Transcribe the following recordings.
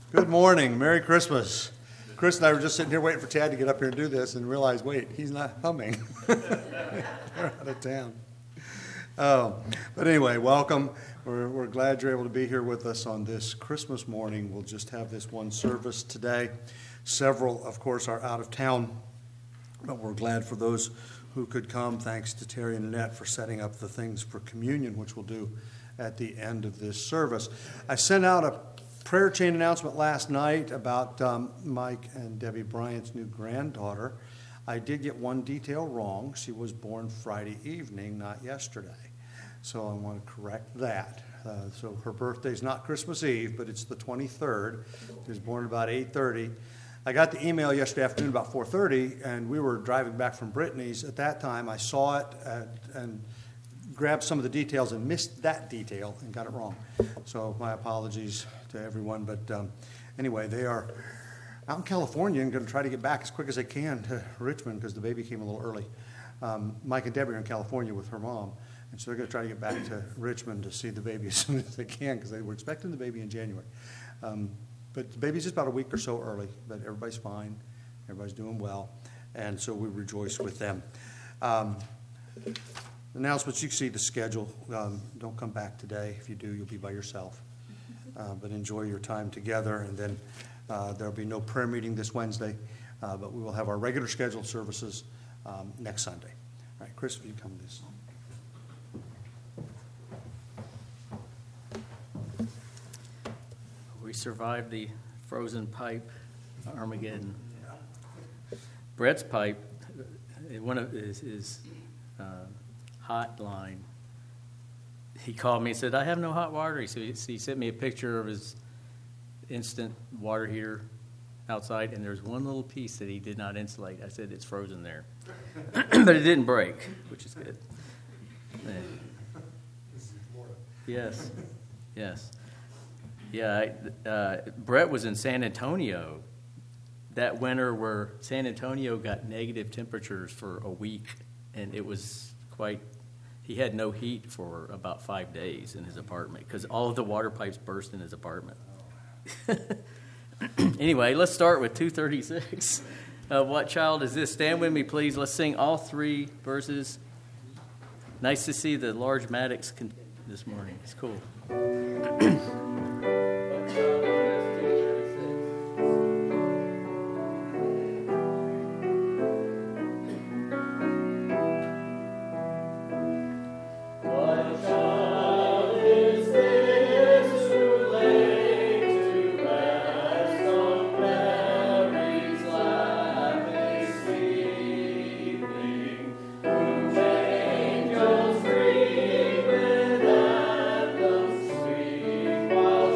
Good morning. Merry Christmas. Chris and I were just sitting here waiting for Chad to get up here and do this and realized, wait, he's not coming. They're out of town. But anyway, welcome. We're glad you're able to be here with us on this Christmas morning. We'll just have this one service today. Several, of course, are out of town, but we're glad for those who could come. Thanks to Terry and Annette for setting up the things for communion, which we'll do at the end of this service. I sent out a prayer chain announcement last night about Mike and Debbie Bryant's new granddaughter. I did get one detail wrong. She was born Friday evening, not yesterday. So I want to correct that. So her birthday is not Christmas Eve, but it's the 23rd. She was born about 8:30. I got the email yesterday afternoon about 4:30, and we were driving back from Brittany's. At that time, I saw it and grabbed some of the details and missed that detail and got it wrong. So my apologies to everyone. But anyway, they are out in California and going to try to get back as quick as they can to Richmond because the baby came a little early. Mike and Debbie are in California with her mom, and so they're going to try to get back to Richmond to see the baby as soon as they can because they were expecting the baby in January. But the baby's just about a week or so early, but everybody's fine. Everybody's doing well, and so we rejoice with them. Announcements, you can see the schedule. Don't come back today. If you do, you'll be by yourself. But enjoy your time together, and then there'll be no prayer meeting this Wednesday, but we will have our regular scheduled services next Sunday. All right, Chris, if you come this. We survived the frozen pipe Armageddon. Brett's pipe, one of his hotline, he called me and said, I have no hot water. So he sent me a picture of his instant water heater outside, and there's one little piece that he did not insulate. I said, it's frozen there. But it didn't break, which is good. Yes. Yeah, Brett was in San Antonio that winter where San Antonio got negative temperatures for a week, and it was he had no heat for about 5 days in his apartment because all of the water pipes burst in his apartment. Anyway, let's start with 236. What child is this? Stand with me, please. Let's sing all three verses. Nice to see the large Maddox this morning. It's cool. Angels ring with anthems sweet.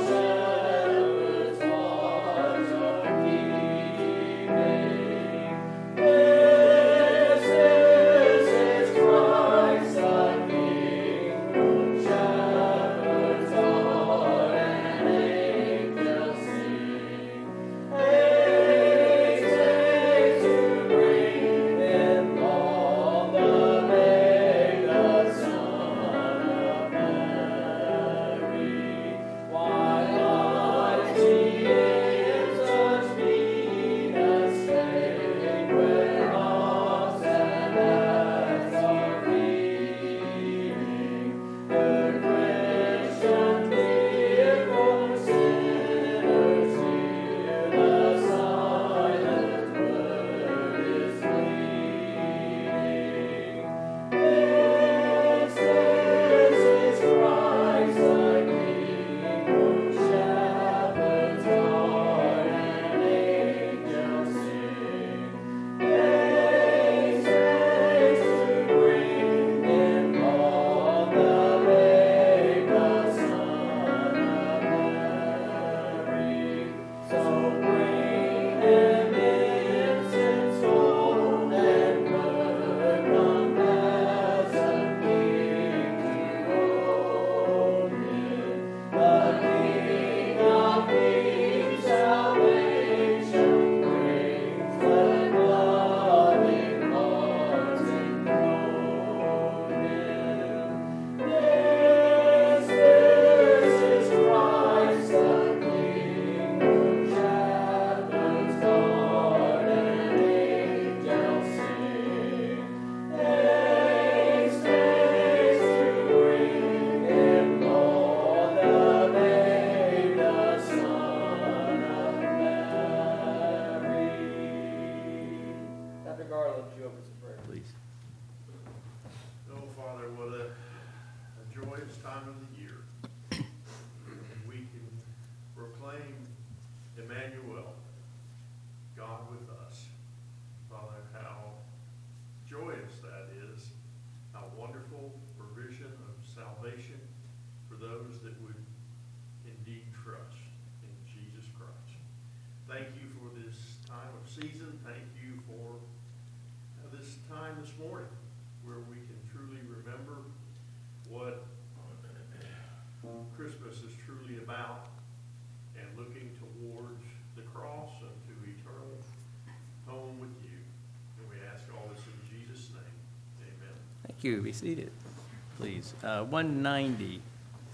out and looking towards the cross and to eternal home with you. And we ask all this in Jesus' name. Amen. Thank you. Be seated, please. 190.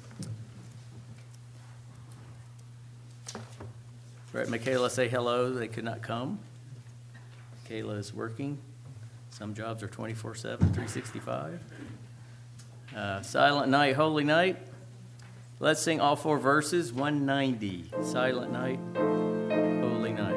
Brett and Michaela say hello. They could not come. Michaela is working. Some jobs are 24/7, 365. Silent Night, Holy Night. Let's sing all four verses. 190. Silent Night, Holy Night.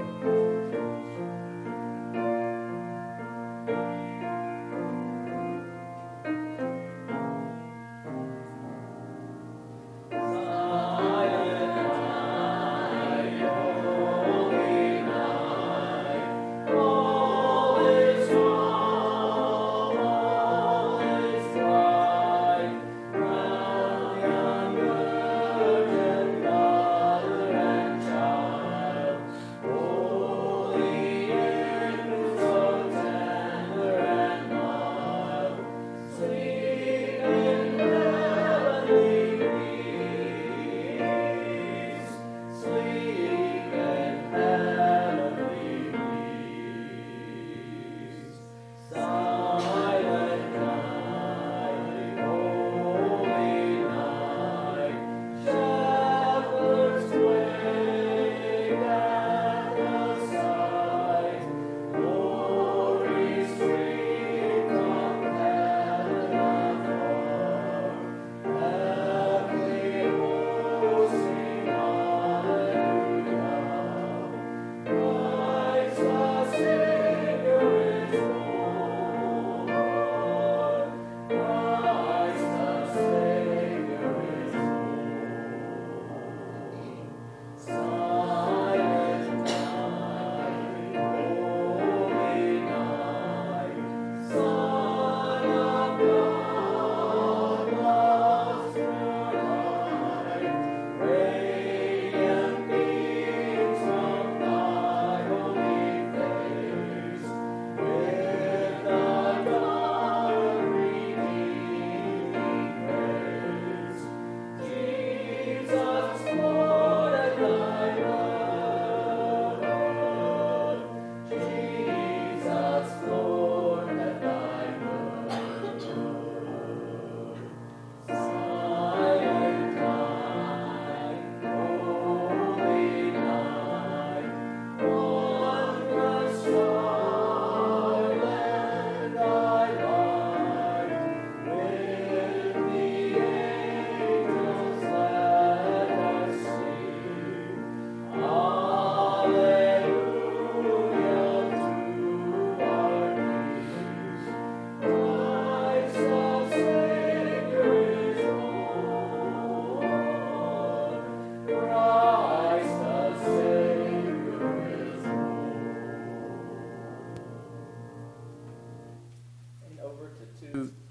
Over to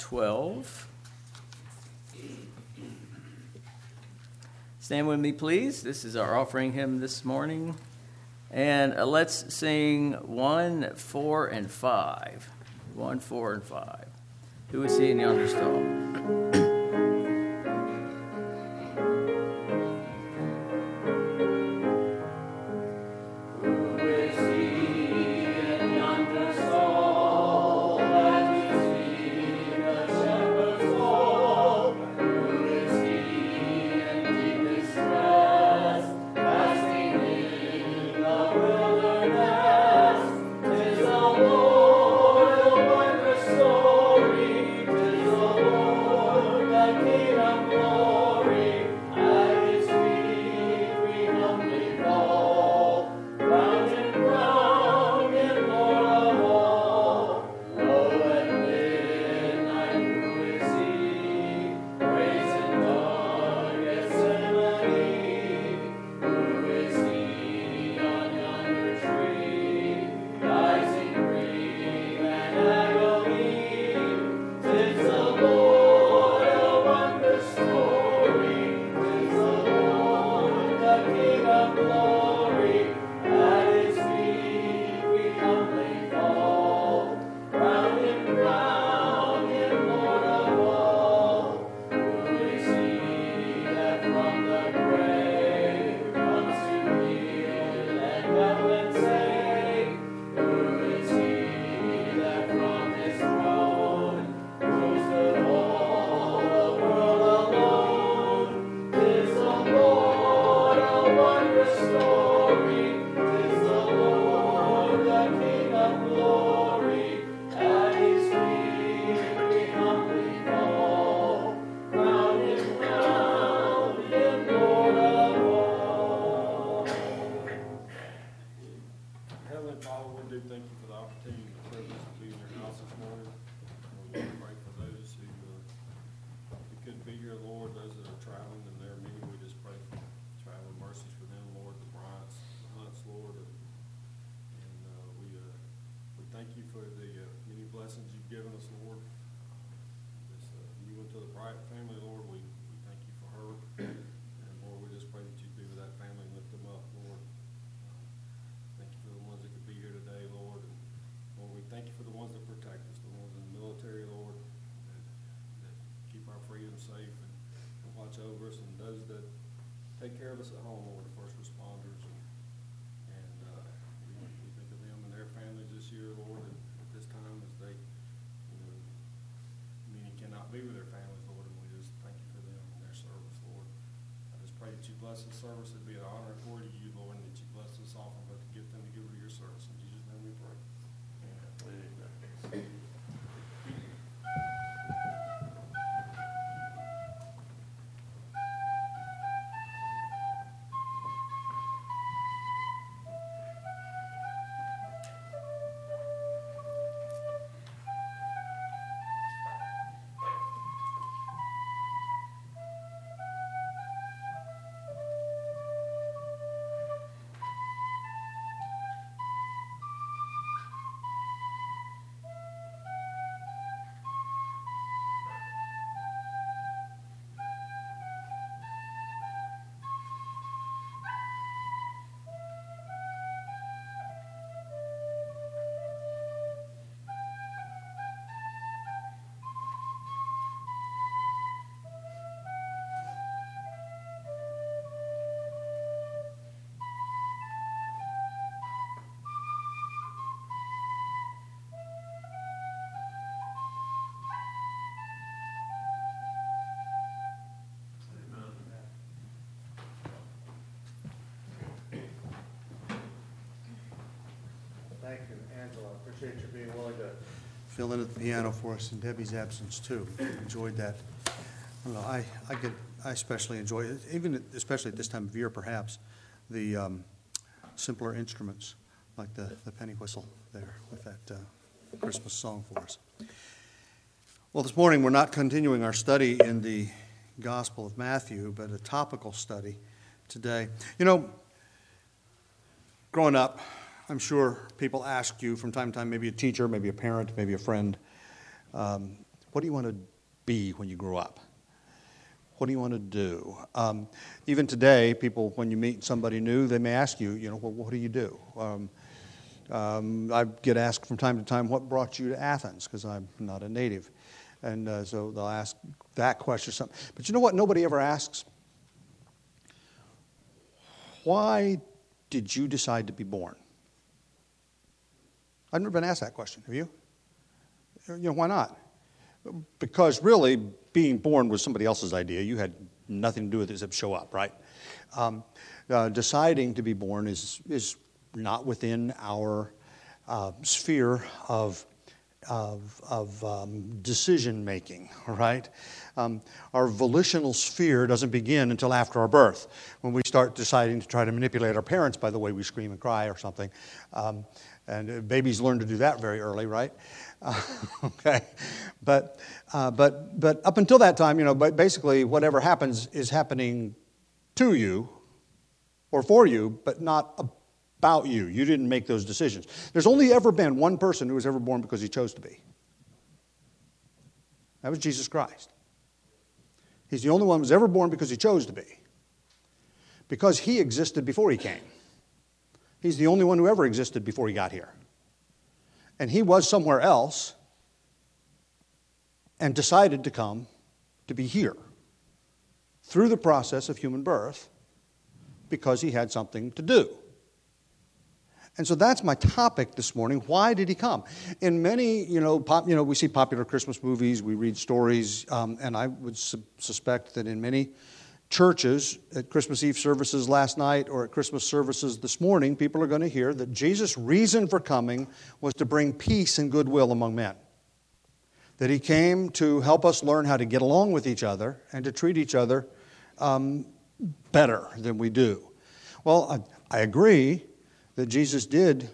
212. Stand with me, please. This is our offering hymn this morning. And let's sing 1, 4, and 5. 1, 4, and 5. Who is he in yonder stall? Story, 'tis the Lord. here, Lord, those that are traveling, and there are many, we just pray for traveling mercies for them, Lord, the Bryants, the Hunts, Lord, and we thank you for the many blessings you've given us, Lord. You went to the Bryant family, Lord, we thank you for her, and Lord, we just pray that you be with that family and lift them up, Lord. Thank you for the ones that could be here today, Lord, and Lord, we thank you for the ones that protect us, the ones in the military, Lord, that keep our freedom safe and watch over us, and those that take care of us at home, Lord, the first responders, and we think of them and their families this year, Lord, and at this time as they, many cannot be with their families, Lord, and we just thank you for them and their service, Lord. I just pray that you bless the service, it'd be an honor and glory to you, Lord, and that you bless us often, but to gift and to give to your service. In Jesus' name we pray. Amen. Thank you, Angela. I appreciate you being willing to fill in at the piano for us in Debbie's absence too. Enjoyed that. I don't know. I especially enjoy it, especially at this time of year, perhaps the simpler instruments like the penny whistle there with that Christmas song for us. Well, this morning we're not continuing our study in the Gospel of Matthew, but a topical study today. Growing up, I'm sure people ask you from time to time, maybe a teacher, maybe a parent, maybe a friend, what do you want to be when you grow up? What do you want to do? Even today, people, when you meet somebody new, they may ask you, well, what do you do? I get asked from time to time, what brought you to Athens? Because I'm not a native. And so they'll ask that question or something. But you know what nobody ever asks? Why did you decide to be born? I've never been asked that question. Have you? Why not? Because really, being born was somebody else's idea. You had nothing to do with it except show up, right? Deciding to be born is not within our sphere of decision making, right? Our volitional sphere doesn't begin until after our birth, when we start deciding to try to manipulate our parents by the way we scream and cry or something. And babies learn to do that very early, right? Okay, but up until that time, basically whatever happens is happening to you or for you, but not about you. You didn't make those decisions. There's only ever been one person who was ever born because he chose to be. That was Jesus Christ. He's the only one who was ever born because he chose to be. Because he existed before he came. He's the only one who ever existed before he got here. And he was somewhere else and decided to come to be here through the process of human birth because he had something to do. And so that's my topic this morning. Why did he come? In many, we see popular Christmas movies, we read stories, and I would suspect that in many churches at Christmas Eve services last night or at Christmas services this morning, people are going to hear that Jesus' reason for coming was to bring peace and goodwill among men. That he came to help us learn how to get along with each other and to treat each other better than we do. Well, I agree that Jesus did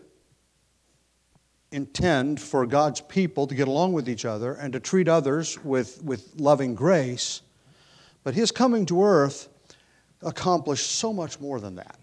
intend for God's people to get along with each other and to treat others with loving grace. But his coming to earth accomplished so much more than that.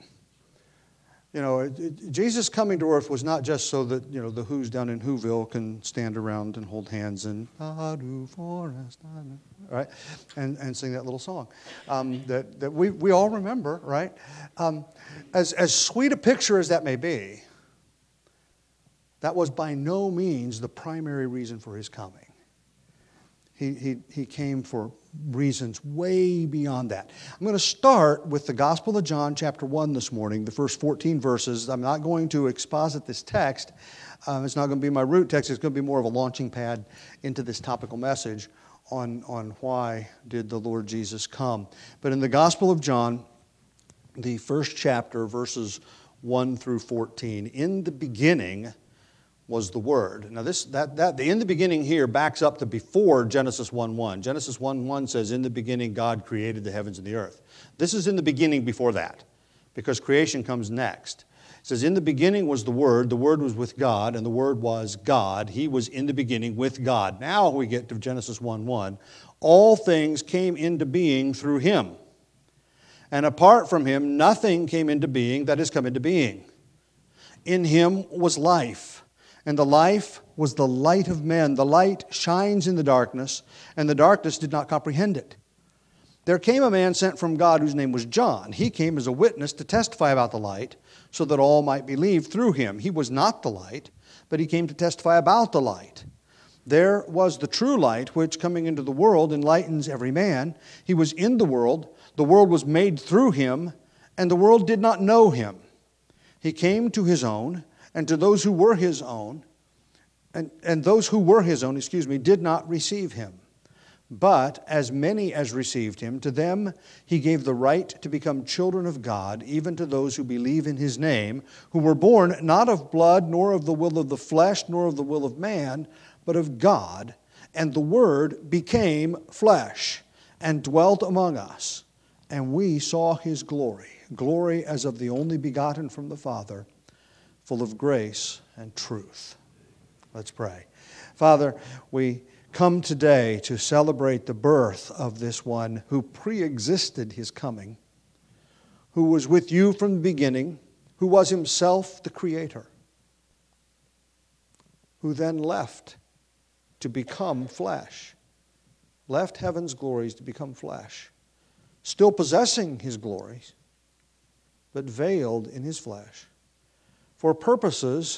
Jesus coming to earth was not just so that, the Who's down in Whoville can stand around and hold hands and forest, right? And sing that little song that we all remember, right? As sweet a picture as that may be, that was by no means the primary reason for his coming. He came for reasons way beyond that. I'm going to start with the Gospel of John, chapter 1 this morning, the first 14 verses. I'm not going to exposit this text. It's not going to be my root text. It's going to be more of a launching pad into this topical message on why did the Lord Jesus come. But in the Gospel of John, the first chapter, verses 1 through 14, in the beginning was the Word. Now, the in the beginning here backs up to before Genesis 1:1. Genesis 1:1 says, in the beginning God created the heavens and the earth. This is in the beginning before that, because creation comes next. It says, in the beginning was the Word was with God, and the Word was God. He was in the beginning with God. Now we get to Genesis 1:1. All things came into being through Him. And apart from Him, nothing came into being that has come into being. In Him was life. And the life was the light of men. The light shines in the darkness, and the darkness did not comprehend it. There came a man sent from God whose name was John. He came as a witness to testify about the light, so that all might believe through him. He was not the light, but he came to testify about the light. There was the true light, which coming into the world enlightens every man. He was in the world was made through him, and the world did not know him. He came to his own, and to those who were his own, and those who were his own, did not receive him. But as many as received him, to them he gave the right to become children of God, even to those who believe in his name, who were born not of blood, nor of the will of the flesh, nor of the will of man, but of God. And the Word became flesh and dwelt among us. And we saw his glory as of the only begotten from the Father, full of grace and truth. Let's pray. Father, we come today to celebrate the birth of this one who pre-existed his coming, who was with you from the beginning, who was himself the Creator, who then left to become flesh, left heaven's glories to become flesh, still possessing his glories, but veiled in his flesh, for purposes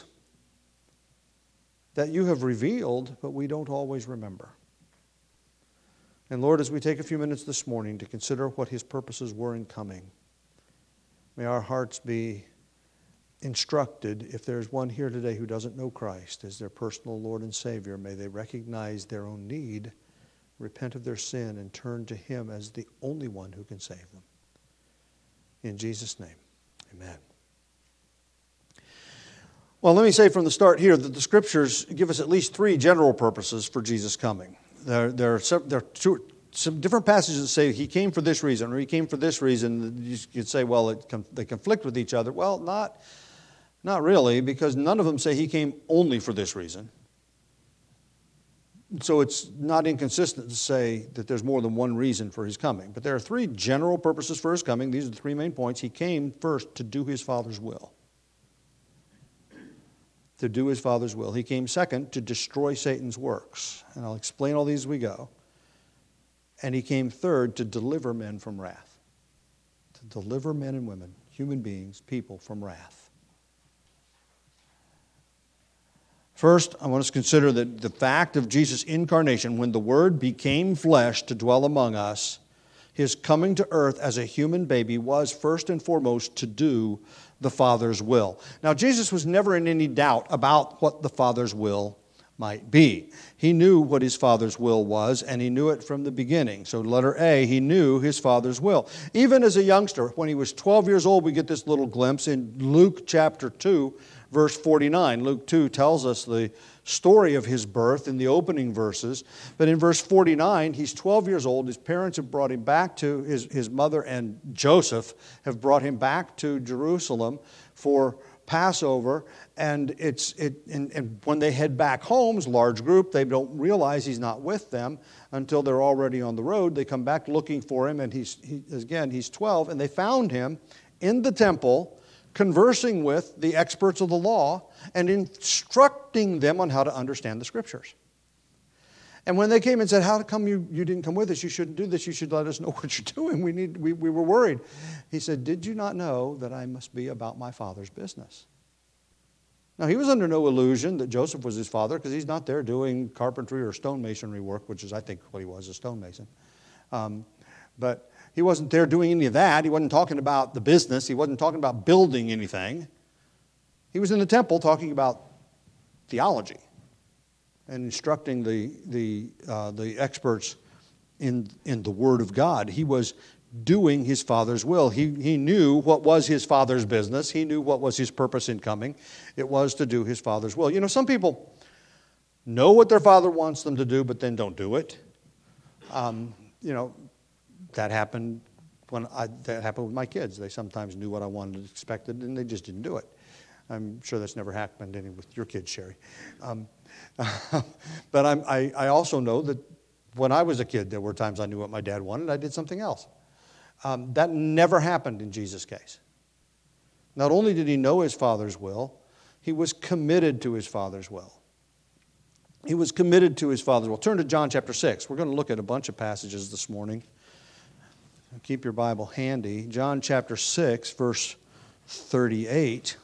that you have revealed, but we don't always remember. And Lord, as we take a few minutes this morning to consider what his purposes were in coming, may our hearts be instructed. If there's one here today who doesn't know Christ as their personal Lord and Savior, may they recognize their own need, repent of their sin, and turn to him as the only one who can save them. In Jesus' name, amen. Well, let me say from the start here that the Scriptures give us at least three general purposes for Jesus' coming. There are some different passages that say he came for this reason or he came for this reason. You could say, well, they conflict with each other. Well, not really, because none of them say he came only for this reason. So it's not inconsistent to say that there's more than one reason for his coming. But there are three general purposes for his coming. These are the three main points. He came first to do his Father's will. To do his Father's will. He came second to destroy Satan's works. And I'll explain all these as we go. And he came third to deliver men from wrath. To deliver men and women, human beings, people from wrath. First, I want us to consider that the fact of Jesus' incarnation, when the Word became flesh to dwell among us, his coming to earth as a human baby was first and foremost to do the Father's will. Now, Jesus was never in any doubt about what the Father's will might be. He knew what his Father's will was, and he knew it from the beginning. So letter A, he knew his Father's will. Even as a youngster, when he was 12 years old, we get this little glimpse in Luke chapter 2, verse 49. Luke 2 tells us the story of his birth in the opening verses. But in verse 49, he's 12 years old. His parents have brought him back to, his mother and Joseph have brought him back to Jerusalem for Passover, and and when they head back home, it's a large group, they don't realize he's not with them until they're already on the road. They come back looking for him, and he's 12, and they found him in the temple conversing with the experts of the law and instructing them on how to understand the Scriptures. And when they came and said, how come you didn't come with us? You shouldn't do this. You should let us know what you're doing. We were worried. He said, did you not know that I must be about my Father's business? Now, he was under no illusion that Joseph was his father, because he's not there doing carpentry or stonemasonry work, which is, I think, what he was, a stonemason. But he wasn't there doing any of that. He wasn't talking about the business. He wasn't talking about building anything. He was in the temple talking about theology and instructing the experts in the Word of God. He was doing his Father's will. He knew what was his Father's business. He knew what was his purpose in coming. It was to do his Father's will. You know, some people know what their Father wants them to do, but then don't do it. That happened with my kids. They sometimes knew what I wanted and expected, and they just didn't do it. I'm sure that's never happened any with your kids, Sherry. But I also know that when I was a kid, there were times I knew what my dad wanted, I did something else. That never happened in Jesus' case. Not only did he know his Father's will, he was committed to his Father's will. He was committed to his Father's will. Turn to John chapter 6. We're going to look at a bunch of passages this morning. Keep your Bible handy. John chapter 6, verse 38.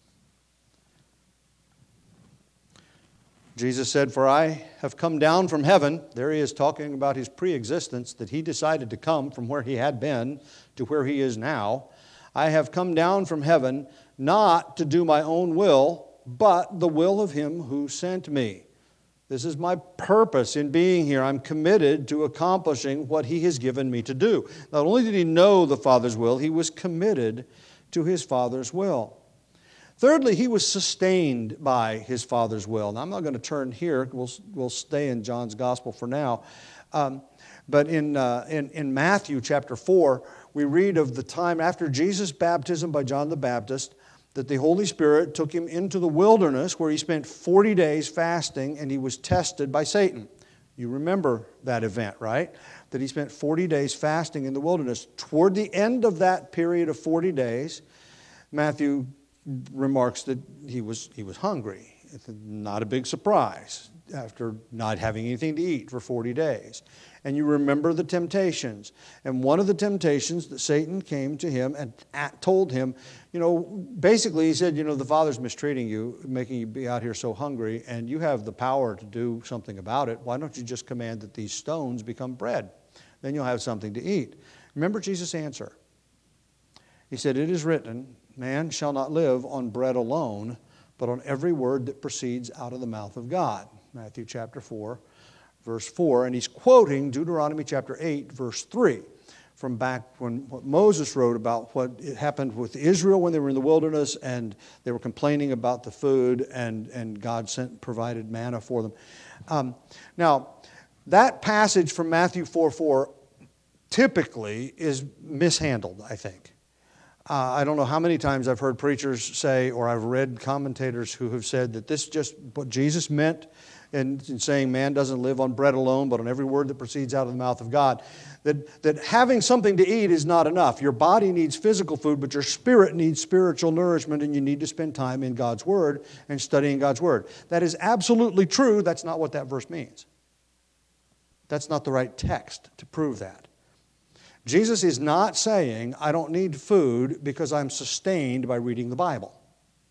Jesus said, for I have come down from heaven. There he is talking about his pre-existence, that he decided to come from where he had been to where he is now. I have come down from heaven not to do my own will, but the will of him who sent me. This is my purpose in being here. I'm committed to accomplishing what he has given me to do. Not only did he know the Father's will, he was committed to his Father's will. Thirdly, he was sustained by his Father's will. Now, I'm not going to turn here. We'll stay in John's Gospel for now. But in Matthew chapter 4, we read of the time after Jesus' baptism by John the Baptist that the Holy Spirit took him into the wilderness where he spent 40 days fasting and he was tested by Satan. You remember that event, right? That he spent 40 days fasting in the wilderness. Toward the end of that period of 40 days, Matthew remarks that he was hungry. It's not a big surprise after not having anything to eat for 40 days. And you remember the temptations. And one of the temptations that Satan came to him and told him, basically he said, the Father's mistreating you, making you be out here so hungry, and you have the power to do something about it. Why don't you just command that these stones become bread? Then you'll have something to eat. Remember Jesus' answer. He said, it is written, man shall not live on bread alone, but on every word that proceeds out of the mouth of God. Matthew chapter 4, verse 4. And he's quoting Deuteronomy chapter 8, verse 3, from back when what Moses wrote about what happened with Israel when they were in the wilderness and they were complaining about the food and God provided manna for them. Now, that passage from Matthew 4:4 typically is mishandled, I think. I don't know how many times I've heard preachers say, or I've read commentators who have said that this is just what Jesus meant in saying man doesn't live on bread alone, but on every word that proceeds out of the mouth of God. That having something to eat is not enough. Your body needs physical food, but your spirit needs spiritual nourishment, and you need to spend time in God's Word and studying God's Word. That is absolutely true. That's not what that verse means. That's not the right text to prove that. Jesus is not saying, I don't need food because I'm sustained by reading the Bible.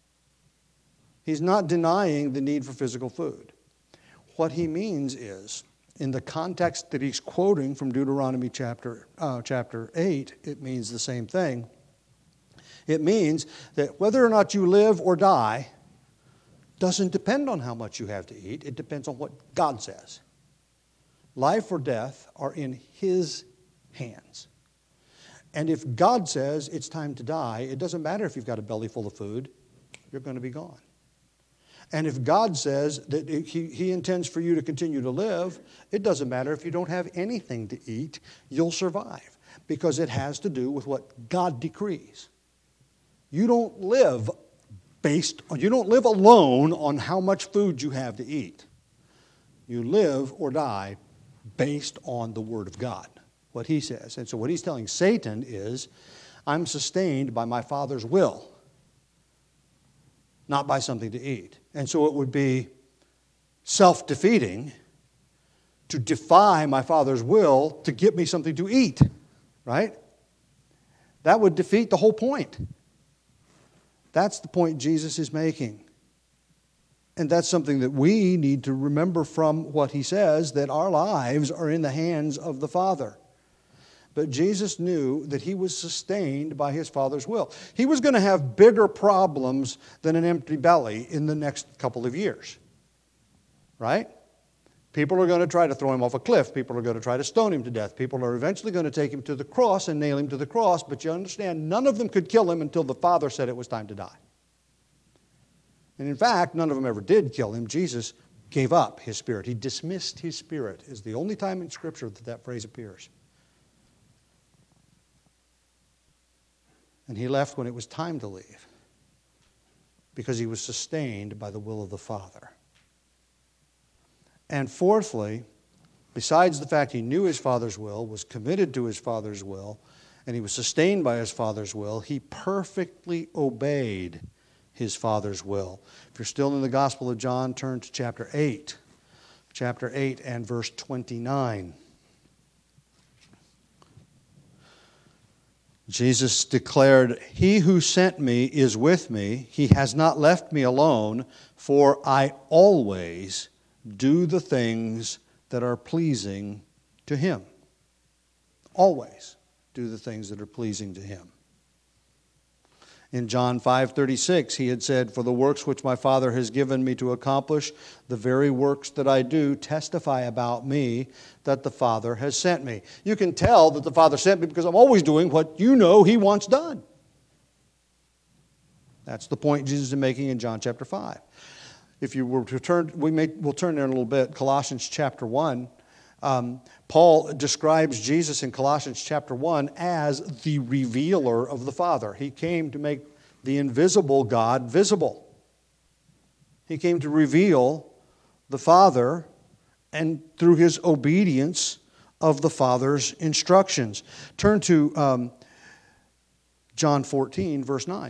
He's not denying the need for physical food. What he means is, in the context that he's quoting from Deuteronomy chapter 8, it means the same thing. It means that whether or not you live or die doesn't depend on how much you have to eat. It depends on what God says. Life or death are in his hands. And if God says it's time to die, it doesn't matter if you've got a belly full of food, you're going to be gone. And if God says that he intends for you to continue to live, it doesn't matter if you don't have anything to eat, you'll survive. Because it has to do with what God decrees. You don't live you don't live alone on how much food you have to eat. You live or die based on the Word of God, what He says. And so what He's telling Satan is, I'm sustained by my Father's will, not by something to eat. And so it would be self-defeating to defy my Father's will to get me something to eat, right? That would defeat the whole point. That's the point Jesus is making. And that's something that we need to remember from what He says, that our lives are in the hands of the Father. But Jesus knew that He was sustained by His Father's will. He was going to have bigger problems than an empty belly in the next couple of years. Right? People are going to try to throw Him off a cliff. People are going to try to stone Him to death. People are eventually going to take Him to the cross and nail Him to the cross. But you understand, none of them could kill Him until the Father said it was time to die. And in fact, none of them ever did kill Him. Jesus gave up His Spirit. He dismissed His Spirit. Is the only time in Scripture that phrase appears. And He left when it was time to leave, because He was sustained by the will of the Father. And fourthly, besides the fact He knew His Father's will, was committed to His Father's will, and He was sustained by His Father's will, He perfectly obeyed His Father's will. If you're still in the Gospel of John, turn to chapter 8. Chapter 8 and verse 29. Jesus declared, He who sent me is with me. He has not left me alone, for I always do the things that are pleasing to Him. Always do the things that are pleasing to Him. In John 5:36, He had said, For the works which my Father has given me to accomplish, the very works that I do testify about me, that the Father has sent me. You can tell that the Father sent me because I'm always doing what you know He wants done. That's the point Jesus is making in John chapter 5. If you were to turn, we'll turn there in a little bit, Colossians chapter 1. Paul describes Jesus in Colossians chapter 1 as the revealer of the Father. He came to make the invisible God visible. He came to reveal the Father, and through His obedience of the Father's instructions. Turn to John 14, verse 9.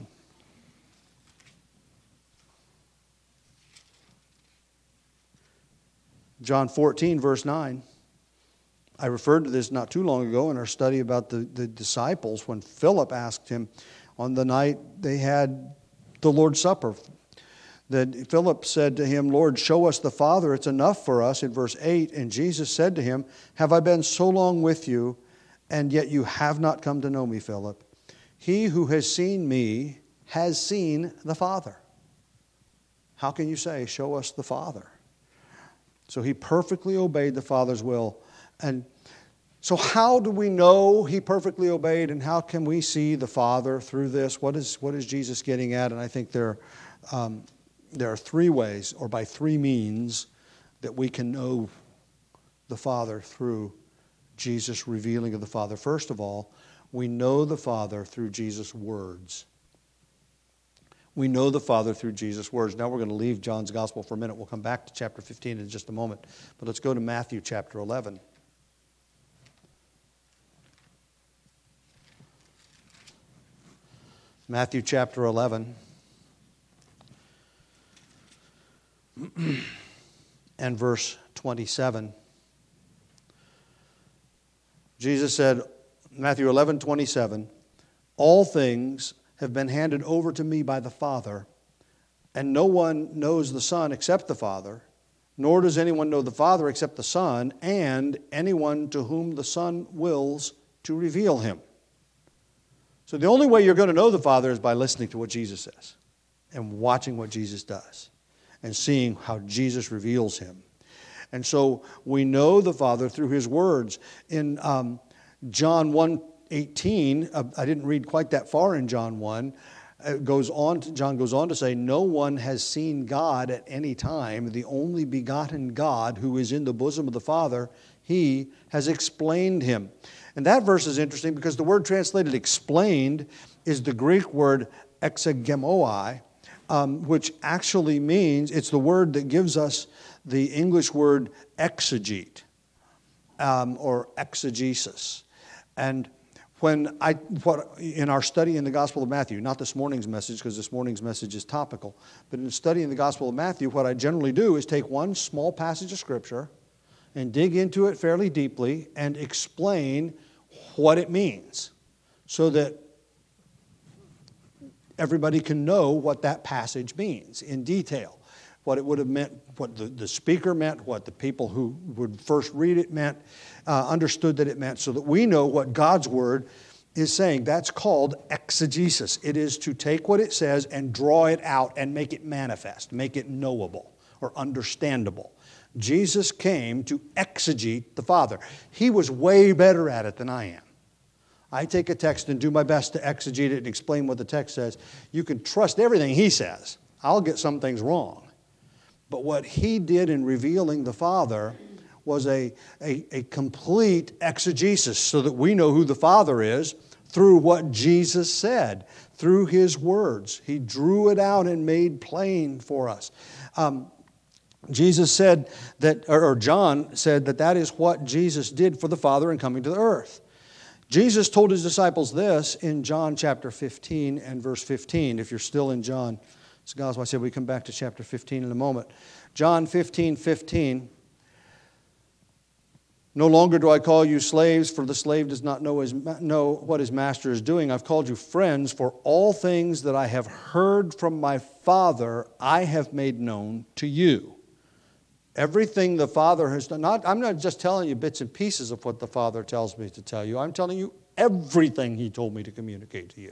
John 14, verse 9. I referred to this not too long ago in our study about the disciples when Philip asked Him on the night they had the Lord's Supper. That Philip said to Him, Lord, show us the Father. It's enough for us, in verse 8. And Jesus said to him, Have I been so long with you, and yet you have not come to know me, Philip? He who has seen me has seen the Father. How can you say, show us the Father? So He perfectly obeyed the Father's will. And so how do we know He perfectly obeyed, and how can we see the Father through this? What is Jesus getting at? And I think there are three ways, or by three means, that we can know the Father through Jesus' revealing of the Father. First of all, we know the Father through Jesus' words. We know the Father through Jesus' words. Now we're going to leave John's Gospel for a minute. We'll come back to chapter 15 in just a moment. But let's go to Matthew chapter 11. Matthew chapter 11. And verse 27. Jesus said, Matthew 11:27, all things have been handed over to me by the Father, and no one knows the Son except the Father, nor does anyone know the Father except the Son, and anyone to whom the Son wills to reveal Him. So the only way you're going to know the Father is by listening to what Jesus says, and watching what Jesus does, and seeing how Jesus reveals Him. And so we know the Father through His words. In John 1:18, I didn't read quite that far in John 1. John goes on to say, no one has seen God at any time. The only begotten God who is in the bosom of the Father, He has explained Him. And that verse is interesting because the word translated explained is the Greek word exegemoi, which actually means, it's the word that gives us the English word exegete, or exegesis. And in our study in the Gospel of Matthew, not this morning's message, because this morning's message is topical, but in studying the Gospel of Matthew, what I generally do is take one small passage of Scripture and dig into it fairly deeply and explain what it means so that everybody can know what that passage means in detail, what it would have meant, what the speaker meant, what the people who would first read it meant, understood that it meant, so that we know what God's Word is saying. That's called exegesis. It is to take what it says and draw it out and make it manifest, make it knowable or understandable. Jesus came to exegete the Father. He was way better at it than I am. I take a text and do my best to exegete it and explain what the text says. You can trust everything he says. I'll get some things wrong. But what he did in revealing the Father was a complete exegesis so that we know who the Father is through what Jesus said, through his words. He drew it out and made plain for us. Jesus said that, or John said that is what Jesus did for the Father in coming to the earth. Jesus told his disciples this in John chapter 15 and verse 15. If you're still in John, it's the gospel. I said we come back to chapter 15 in a moment. John 15:15. No longer do I call you slaves, for the slave does not know what his master is doing. I've called you friends, for all things that I have heard from my Father I have made known to you. Everything the Father has done. I'm not just telling you bits and pieces of what the Father tells me to tell you. I'm telling you everything he told me to communicate to you.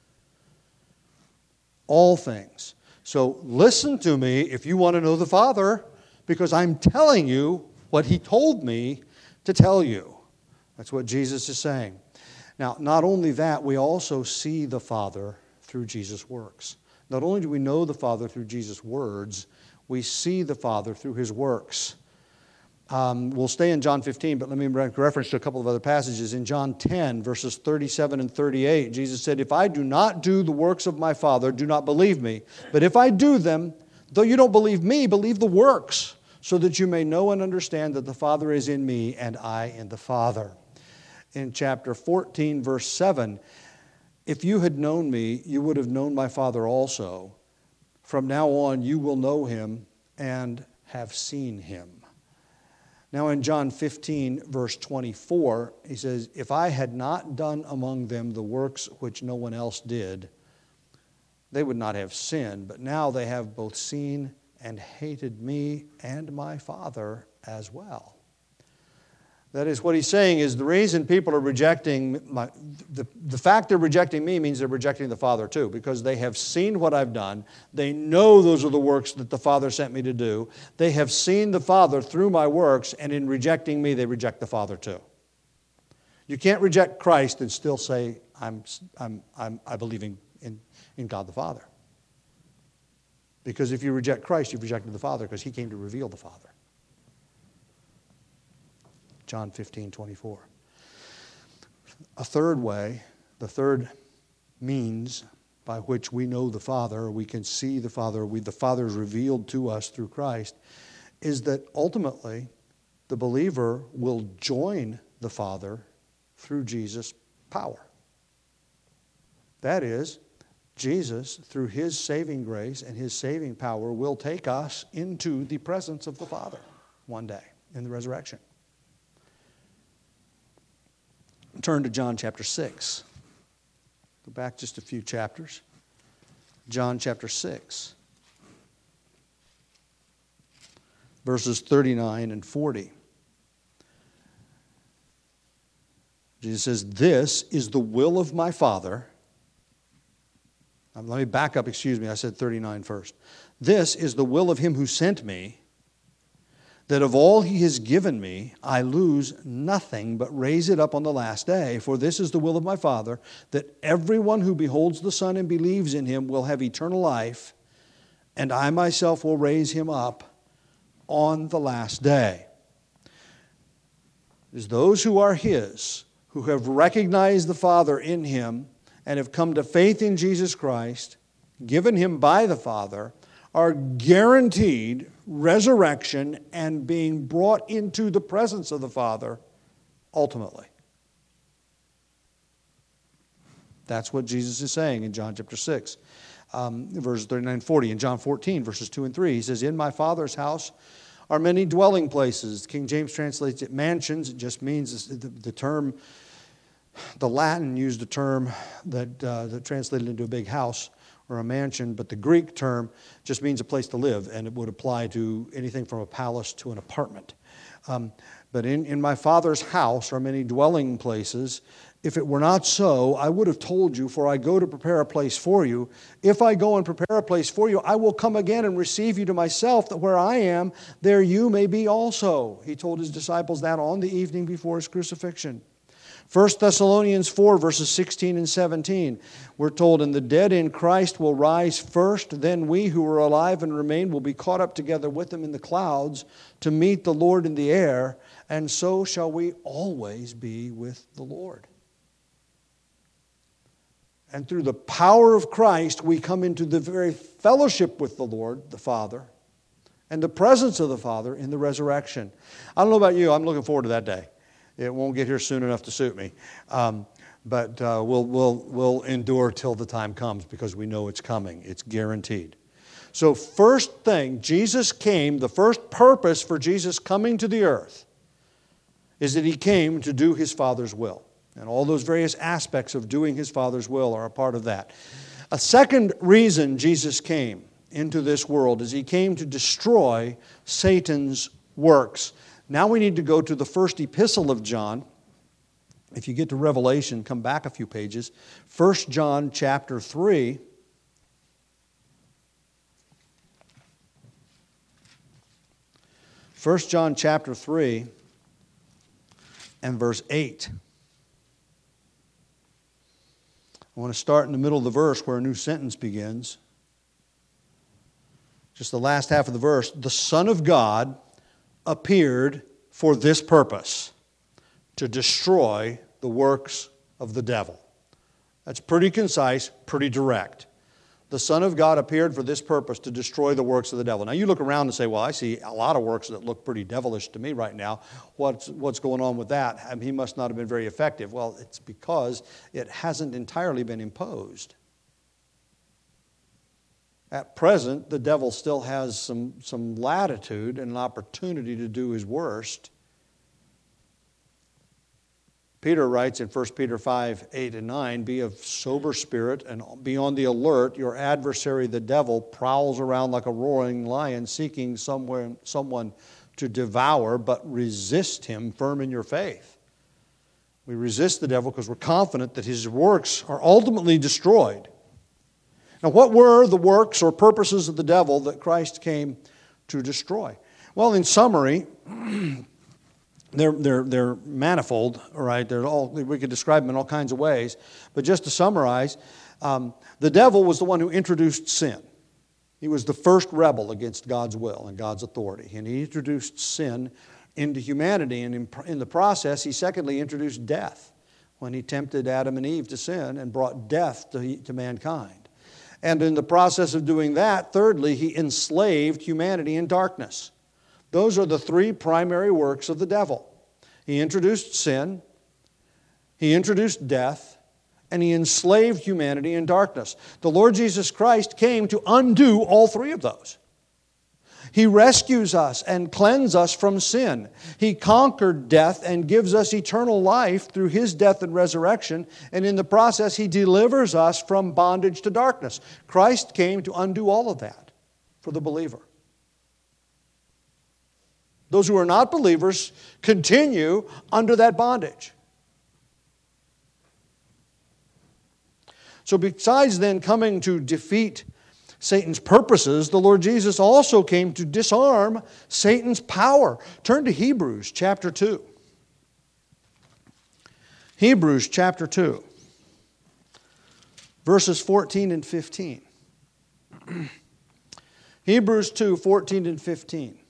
All things. So listen to me if you want to know the Father, because I'm telling you what he told me to tell you. That's what Jesus is saying. Now, not only that, we also see the Father through Jesus' works. Not only do we know the Father through Jesus' words, we see the Father through his works. We'll stay in John 15, but let me make reference to a couple of other passages. In John 10, verses 37 and 38, Jesus said, if I do not do the works of my Father, do not believe me. But if I do them, though you don't believe me, believe the works, so that you may know and understand that the Father is in me and I in the Father. In chapter 14, verse 7, if you had known me, you would have known my Father also. From now on, you will know him and have seen him. Now in John 15, verse 24, he says, if I had not done among them the works which no one else did, they would not have sinned. But now they have both seen and hated me and my Father as well. That is, what he's saying is the reason people are rejecting, the fact they're rejecting me means they're rejecting the Father too, because they have seen what I've done. They know those are the works that the Father sent me to do. They have seen the Father through my works, and in rejecting me, they reject the Father too. You can't reject Christ and still say, I believe in God the Father. Because if you reject Christ, you've rejected the Father, because he came to reveal the Father. John 15:24. A third way, the third means by which we know the Father, we can see the Father, the Father is revealed to us through Christ, is that ultimately the believer will join the Father through Jesus' power. That is, Jesus, through his saving grace and his saving power, will take us into the presence of the Father one day in the resurrection. Turn to John chapter 6. Go back just a few chapters. John chapter 6. Verses 39 and 40. Jesus says, this is the will of my Father. Let me back up, excuse me, I said 39 first. This is the will of him who sent me, that of all he has given me, I lose nothing, but raise it up on the last day. For this is the will of my Father, that everyone who beholds the Son and believes in him will have eternal life, and I myself will raise him up on the last day. It is those who are his, who have recognized the Father in him, and have come to faith in Jesus Christ, given him by the Father are guaranteed resurrection and being brought into the presence of the Father ultimately. That's what Jesus is saying in John chapter 6, verses 39 and 40. In John 14, verses 2 and 3, he says, "In my Father's house are many dwelling places." King James translates it mansions. It just means the term, the Latin used a term that translated into a big house or a mansion, but the Greek term just means a place to live, and it would apply to anything from a palace to an apartment. But in my Father's house are many dwelling places. If it were not so, I would have told you, for I go to prepare a place for you. If I go and prepare a place for you, I will come again and receive you to myself, that where I am, there you may be also. He told his disciples that on the evening before his crucifixion. 1 Thessalonians 4, verses 16 and 17, we're told, "And the dead in Christ will rise first, then we who are alive and remain will be caught up together with them in the clouds to meet the Lord in the air, and so shall we always be with the Lord." And through the power of Christ, we come into the very fellowship with the Lord, the Father, and the presence of the Father in the resurrection. I don't know about you, I'm looking forward to that day. It won't get here soon enough to suit me. But we'll endure till the time comes because we know it's coming. It's guaranteed. So first thing, Jesus came, the first purpose for Jesus coming to the earth is that he came to do his Father's will. And all those various aspects of doing his Father's will are a part of that. A second reason Jesus came into this world is he came to destroy Satan's works. Now we need to go to the first epistle of John. If you get to Revelation, come back a few pages. 1 John chapter 3. First John chapter 3 and verse 8. I want to start in the middle of the verse where a new sentence begins. Just the last half of the verse. "The Son of God appeared for this purpose, to destroy the works of the devil." That's pretty concise, pretty direct. The Son of God appeared for this purpose, to destroy the works of the devil. Now you look around and say, well, I see a lot of works that look pretty devilish to me right now. What's going on with that? I mean, he must not have been very effective. Well, it's because it hasn't entirely been imposed. At present, the devil still has some latitude and an opportunity to do his worst. Peter writes in 1 Peter 5, 8 and 9, "Be of sober spirit and be on the alert. Your adversary, the devil, prowls around like a roaring lion, seeking someone to devour, but resist him firm in your faith." We resist the devil because we're confident that his works are ultimately destroyed. Now, what were the works or purposes of the devil that Christ came to destroy? Well, in summary, they're manifold, all right? We could describe them in all kinds of ways. But just to summarize, the devil was the one who introduced sin. He was the first rebel against God's will and God's authority. And he introduced sin into humanity. And in the process, he secondly introduced death when he tempted Adam and Eve to sin and brought death to mankind. And in the process of doing that, thirdly, he enslaved humanity in darkness. Those are the three primary works of the devil. He introduced sin, he introduced death, and he enslaved humanity in darkness. The Lord Jesus Christ came to undo all three of those. He rescues us and cleanses us from sin. He conquered death and gives us eternal life through his death and resurrection. And in the process, he delivers us from bondage to darkness. Christ came to undo all of that for the believer. Those who are not believers continue under that bondage. So besides then coming to defeat Satan's purposes, the Lord Jesus also came to disarm Satan's power. Turn to Hebrews chapter 2. Hebrews chapter 2, verses 14 and 15. Hebrews 2, 14 and 15.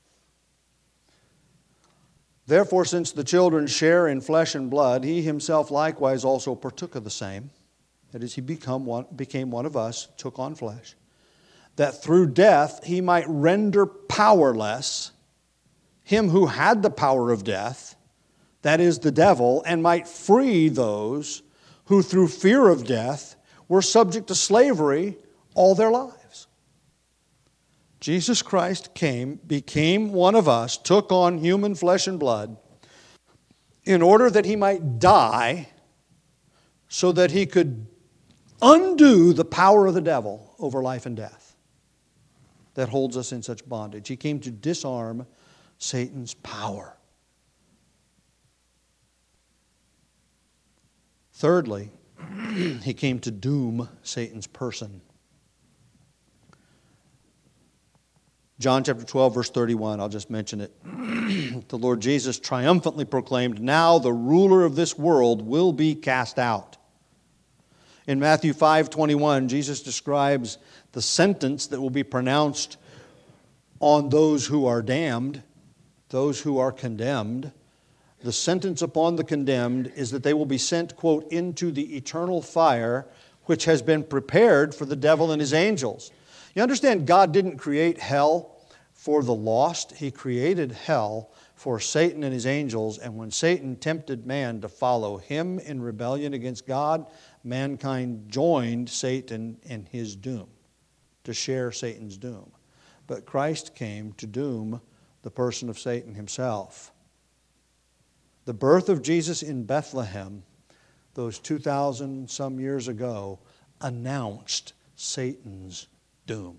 "Therefore, since the children share in flesh and blood, he himself likewise also partook of the same, that is, he became one of us, took on flesh, that through death he might render powerless him who had the power of death, that is, the devil, and might free those who through fear of death were subject to slavery all their lives. Jesus Christ came, became one of us, took on human flesh and blood, in order that he might die so that he could undo the power of the devil over life and death that holds us in such bondage. He came to disarm Satan's power. Thirdly, he came to doom Satan's person. John chapter 12, verse 31, I'll just mention it. The Lord Jesus triumphantly proclaimed, "Now the ruler of this world will be cast out." In Matthew 5:21, Jesus describes the sentence that will be pronounced on those who are damned, those who are condemned. The sentence upon the condemned is that they will be sent, quote, into the eternal fire which has been prepared for the devil and his angels. You understand, God didn't create hell for the lost. He created hell for Satan and his angels. And when Satan tempted man to follow him in rebellion against God, mankind joined Satan in his doom, to share Satan's doom. But Christ came to doom the person of Satan himself. The birth of Jesus in Bethlehem, those 2,000 some years ago, announced Satan's doom.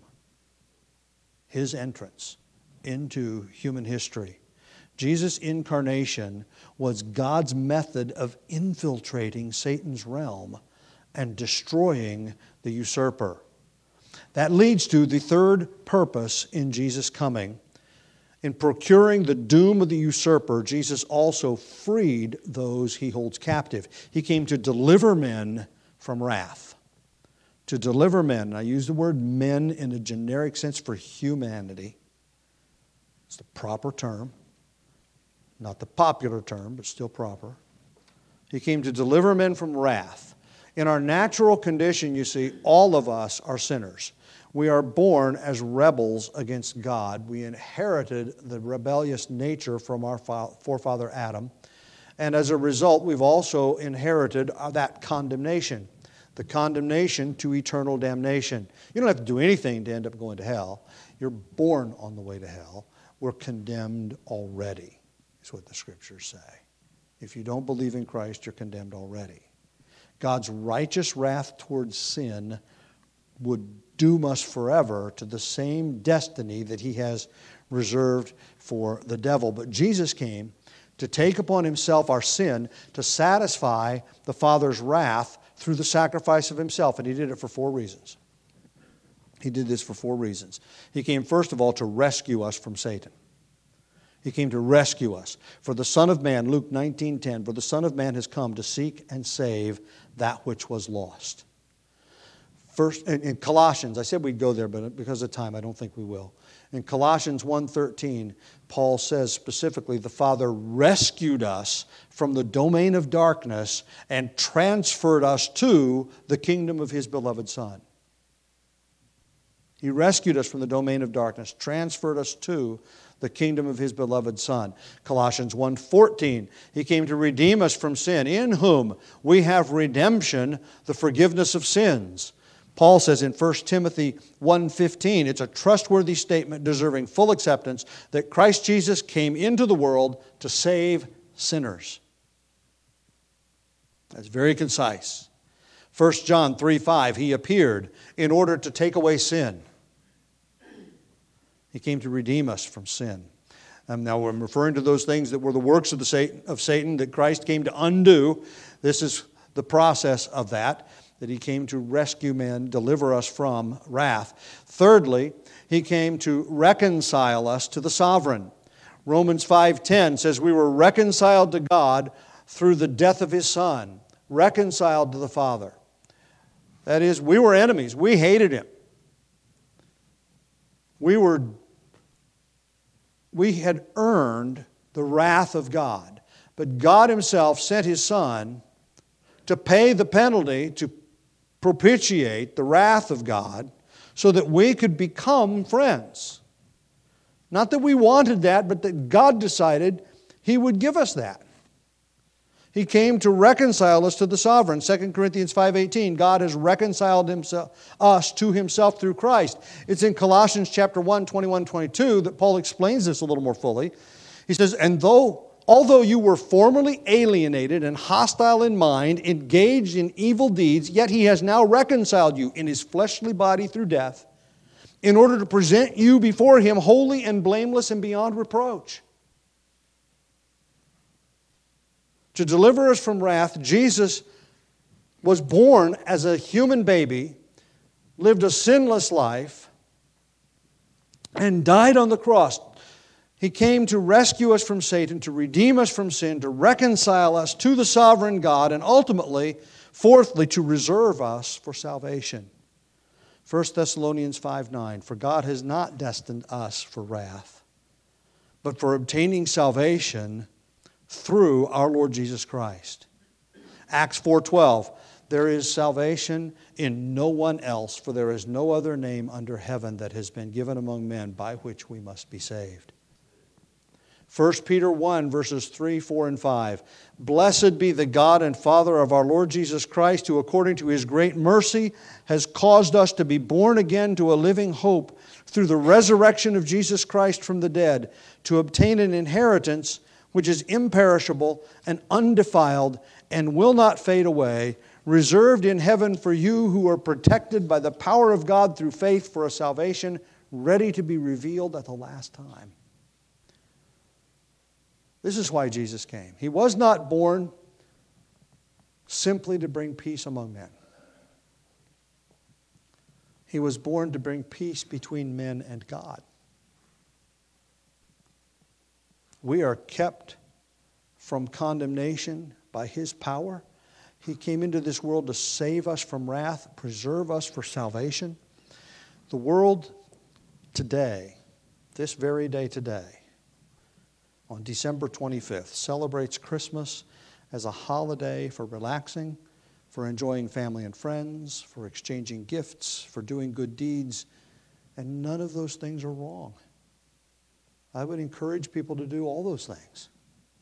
His entrance into human history. Jesus' incarnation was God's method of infiltrating Satan's realm and destroying the usurper. That leads to the third purpose in Jesus' coming. In procuring the doom of the usurper, Jesus also freed those he holds captive. He came to deliver men from wrath. To deliver men, and I use the word men in a generic sense for humanity. It's the proper term. Not the popular term, but still proper. He came to deliver men from wrath. In our natural condition, you see, all of us are sinners. We are born as rebels against God. We inherited the rebellious nature from our forefather Adam. And as a result, we've also inherited that condemnation. The condemnation to eternal damnation. You don't have to do anything to end up going to hell. You're born on the way to hell. We're condemned already, is what the Scriptures say. If you don't believe in Christ, you're condemned already. God's righteous wrath towards sin would doom us forever to the same destiny that he has reserved for the devil. But Jesus came to take upon himself our sin, to satisfy the Father's wrath through the sacrifice of himself. And he did it for 4 reasons. He did this for 4 reasons. He came, first of all, to rescue us from Satan. He came to rescue us. For the Son of Man, Luke 19:10, for the Son of Man has come to seek and save that which was lost. First, in Colossians, I said we'd go there, but because of time, I don't think we will. In Colossians 1:13, Paul says specifically, the Father rescued us from the domain of darkness and transferred us to the kingdom of his beloved Son. He rescued us from the domain of darkness, transferred us to the kingdom of his beloved Son. Colossians 1:14, he came to redeem us from sin, in whom we have redemption, the forgiveness of sins. Paul says in 1 Timothy 1:15, it's a trustworthy statement deserving full acceptance that Christ Jesus came into the world to save sinners. That's very concise. 1 John 3:5, he appeared in order to take away sin. He came to redeem us from sin. Now I'm referring to those things that were the works of Satan that Christ came to undo. This is the process of that he came to rescue men, deliver us from wrath. Thirdly, he came to reconcile us to the sovereign. Romans 5:10 says we were reconciled to God through the death of his Son, reconciled to the Father. That is, we were enemies. We hated him. We had earned the wrath of God. But God himself sent his Son to pay the penalty, to propitiate the wrath of God so that we could become friends. Not that we wanted that, but that God decided He would give us that. He came to reconcile us to the sovereign. 2 Corinthians 5:18, God has reconciled us to Himself through Christ. It's in Colossians chapter 1, 21, 22 that Paul explains this a little more fully. He says, and although you were formerly alienated and hostile in mind, engaged in evil deeds, yet He has now reconciled you in His fleshly body through death, in order to present you before Him holy and blameless and beyond reproach. To deliver us from wrath, Jesus was born as a human baby, lived a sinless life, and died on the cross. He came to rescue us from Satan, to redeem us from sin, to reconcile us to the sovereign God, and ultimately, fourthly, to reserve us for salvation. 1 Thessalonians 5:9, for God has not destined us for wrath, but for obtaining salvation through our Lord Jesus Christ. Acts 4:12, there is salvation in no one else, for there is no other name under heaven that has been given among men by which we must be saved. 1 Peter 1, verses 3, 4, and 5. Blessed be the God and Father of our Lord Jesus Christ, who according to His great mercy has caused us to be born again to a living hope through the resurrection of Jesus Christ from the dead, to obtain an inheritance which is imperishable and undefiled and will not fade away, reserved in heaven for you who are protected by the power of God through faith for a salvation ready to be revealed at the last time. This is why Jesus came. He was not born simply to bring peace among men. He was born to bring peace between men and God. We are kept from condemnation by His power. He came into this world to save us from wrath, preserve us for salvation. The world today, this very day today, on December 25th, celebrates Christmas as a holiday for relaxing, for enjoying family and friends, for exchanging gifts, for doing good deeds, and none of those things are wrong. I would encourage people to do all those things.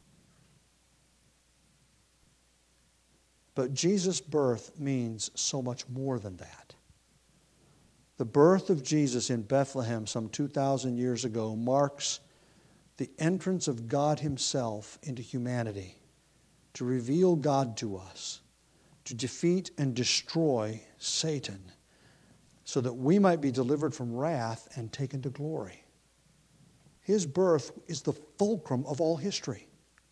But Jesus' birth means so much more than that. The birth of Jesus in Bethlehem some 2,000 years ago marks the entrance of God Himself into humanity to reveal God to us, to defeat and destroy Satan, so that we might be delivered from wrath and taken to glory. His birth is the fulcrum of all history.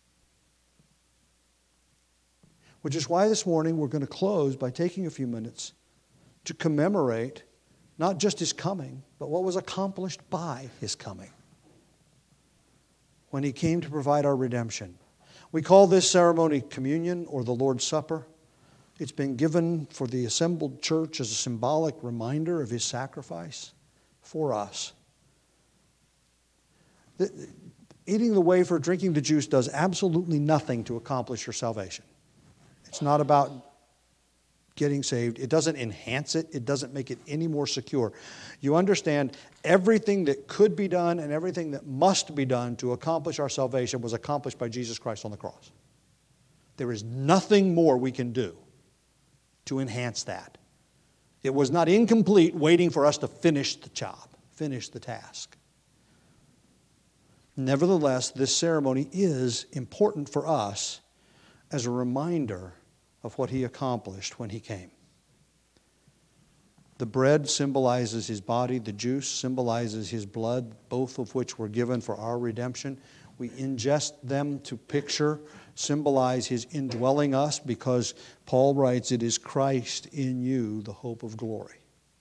Which is why this morning we're going to close by taking a few minutes to commemorate not just His coming, but what was accomplished by His coming, when He came to provide our redemption. We call this ceremony communion or the Lord's Supper. It's been given for the assembled church as a symbolic reminder of His sacrifice for us. Eating the wafer, drinking the juice does absolutely nothing to accomplish your salvation. It's not about getting saved. It doesn't enhance it. It doesn't make it any more secure. You understand, everything that could be done and everything that must be done to accomplish our salvation was accomplished by Jesus Christ on the cross. There is nothing more we can do to enhance that. It was not incomplete waiting for us to finish the job, finish the task. Nevertheless, this ceremony is important for us as a reminder of what He accomplished when He came. The bread symbolizes His body, the juice symbolizes His blood, both of which were given for our redemption. We ingest them to picture, symbolize His indwelling us, because Paul writes, it is Christ in you, the hope of glory.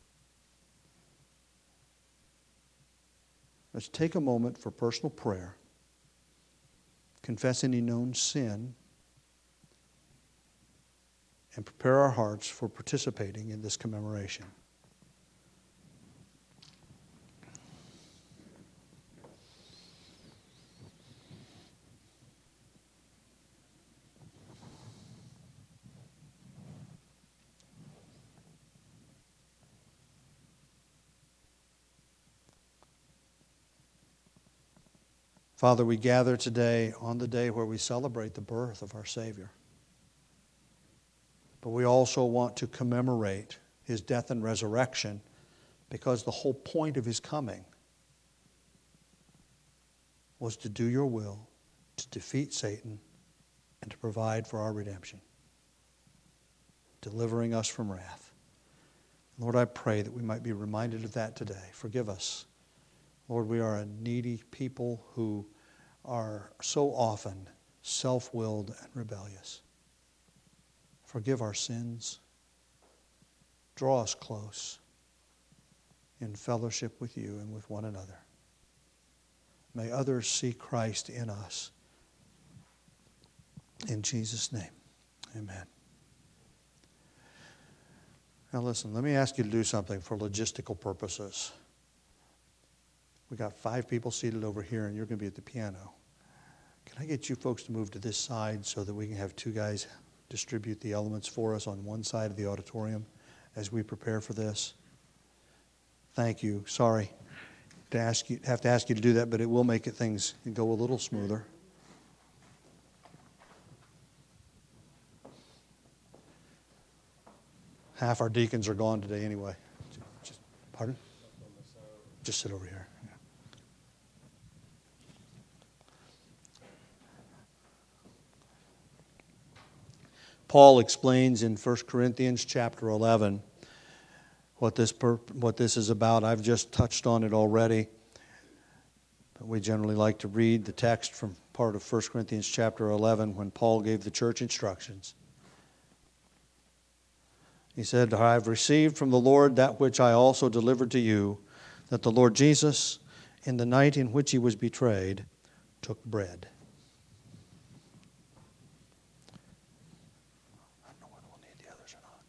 Let's take a moment for personal prayer, confess any known sin, and prepare our hearts for participating in this commemoration. Father, we gather today on the day where we celebrate the birth of our Savior. But we also want to commemorate his death and resurrection because the whole point of his coming was to do your will, to defeat Satan, and to provide for our redemption, delivering us from wrath. Lord, I pray that we might be reminded of that today. Forgive us. Lord, we are a needy people who are so often self-willed and rebellious. Forgive our sins. Draw us close in fellowship with you and with one another. May others see Christ in us. In Jesus' name, amen. Now listen, let me ask you to do something for logistical purposes. We got 5 people seated over here, and you're going to be at the piano. Can I get you folks to move to this side so that we can have 2 guys distribute the elements for us on one side of the auditorium as we prepare for this? Thank you. Sorry to have to ask you to do that, but it will make things go a little smoother. Half our deacons are gone today anyway. Pardon? Just sit over here. Yeah. Paul explains in 1 Corinthians chapter 11 what this is about. I've just touched on it already. But we generally like to read the text from part of 1 Corinthians chapter 11 when Paul gave the church instructions. He said, I have received from the Lord that which I also delivered to you, that the Lord Jesus, in the night in which he was betrayed, took bread. I don't know whether we'll need the others or not.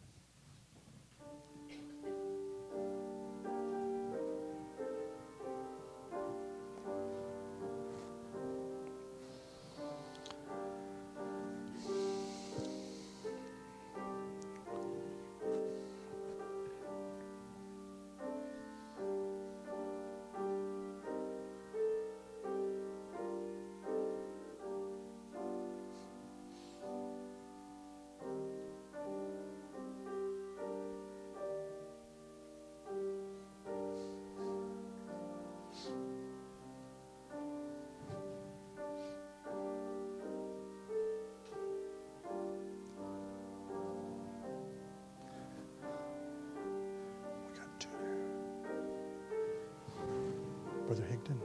Brother Higdon.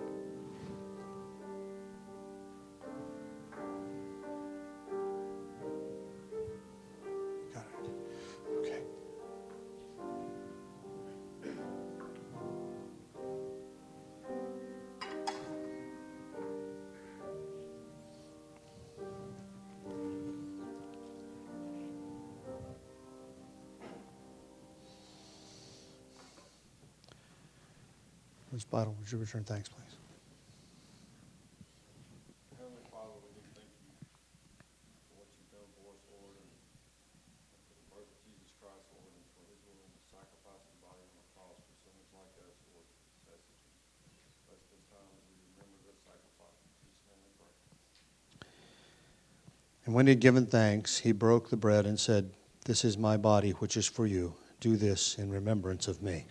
Got it. Okay. Ms. Bottle, would you return thanks, please? Heavenly Father, we do thank you for what you've done for us, Lord, and for the birth of Jesus Christ, Lord, and for his willing to sacrifice his body on the cross for sinners like us, Lord. That's that you bless this time as we remember this sacrifice. In Jesus' name we pray. And when he had given thanks, he broke the bread and said, This is my body, which is for you. Do this in remembrance of me.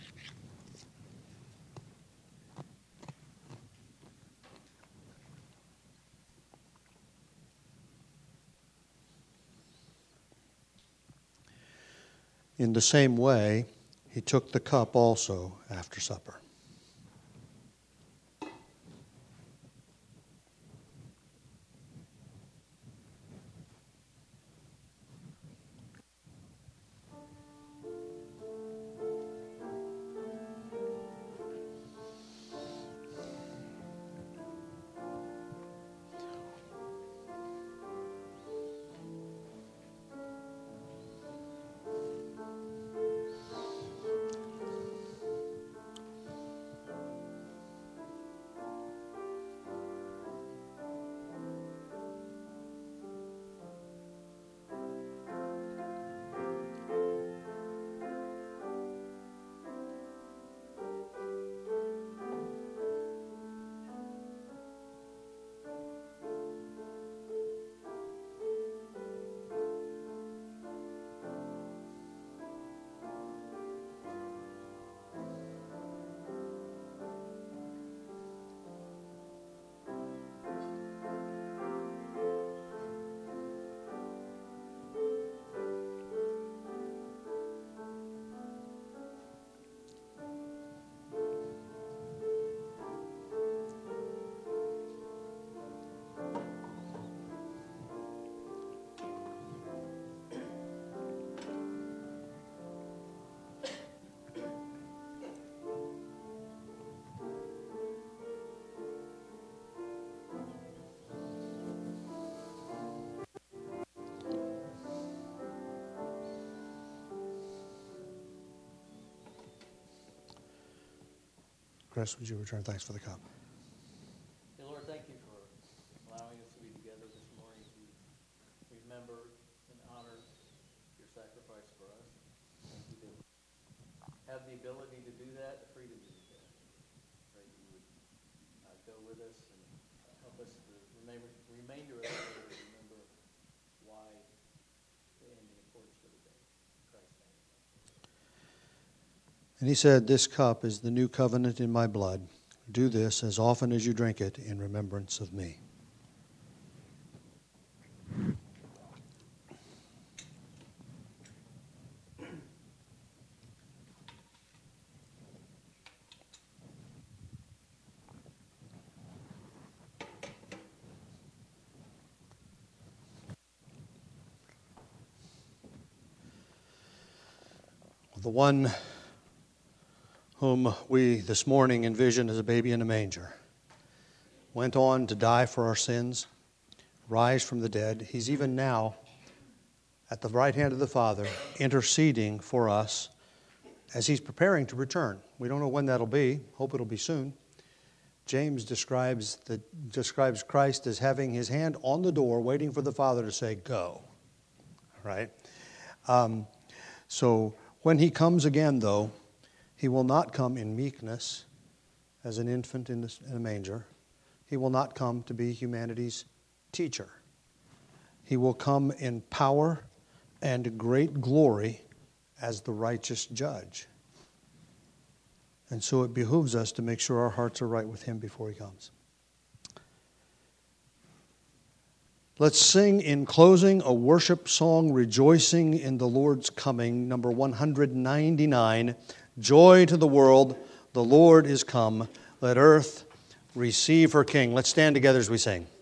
In the same way, he took the cup also after supper. Chris, would you return thanks for the cup? Dear Lord, thank you for allowing us to be together this morning to remember and honor your sacrifice for us. Thank you to have the ability to do that, the freedom to do that. Pray that you would go with us and help us the remainder of the day to remember why the ending accordance for the day. In Christ's name. And he said, this cup is the new covenant in my blood. Do this as often as you drink it in remembrance of me. The one whom we this morning envision as a baby in a manger went on to die for our sins, rise from the dead. He's even now at the right hand of the Father interceding for us as he's preparing to return. We don't know when that'll be. Hope it'll be soon. James describes Christ as having his hand on the door waiting for the Father to say, go. Right? So when he comes again, though, he will not come in meekness as an infant in a manger. He will not come to be humanity's teacher. He will come in power and great glory as the righteous judge. And so it behooves us to make sure our hearts are right with him before he comes. Let's sing in closing a worship song, Rejoicing in the Lord's Coming, number 199. Joy to the world, the Lord is come. Let earth receive her King. Let's stand together as we sing.